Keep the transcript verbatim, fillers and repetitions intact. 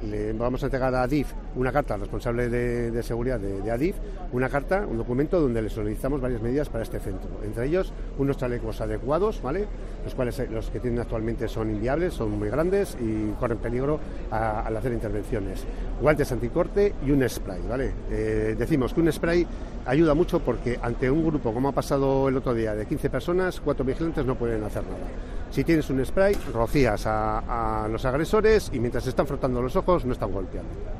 le vamos a entregar a Adif una carta al responsable de, de seguridad de, de Adif, una carta, un documento donde le solicitamos varias medidas para este centro, entre ellos unos chalecos adecuados, ¿vale? Los cuales los que tienen actualmente son inviables, son muy grandes y corren peligro a, al hacer intervenciones, guantes anticorte y un spray, ¿vale? Eh, decimos que un spray ayuda mucho porque ante un grupo, como ha pasado el otro día, de quince personas, cuatro vigilantes no pueden hacer nada. Si tienes un spray, rocías a, a los agresores y mientras se están frotando los ojos no están golpeando.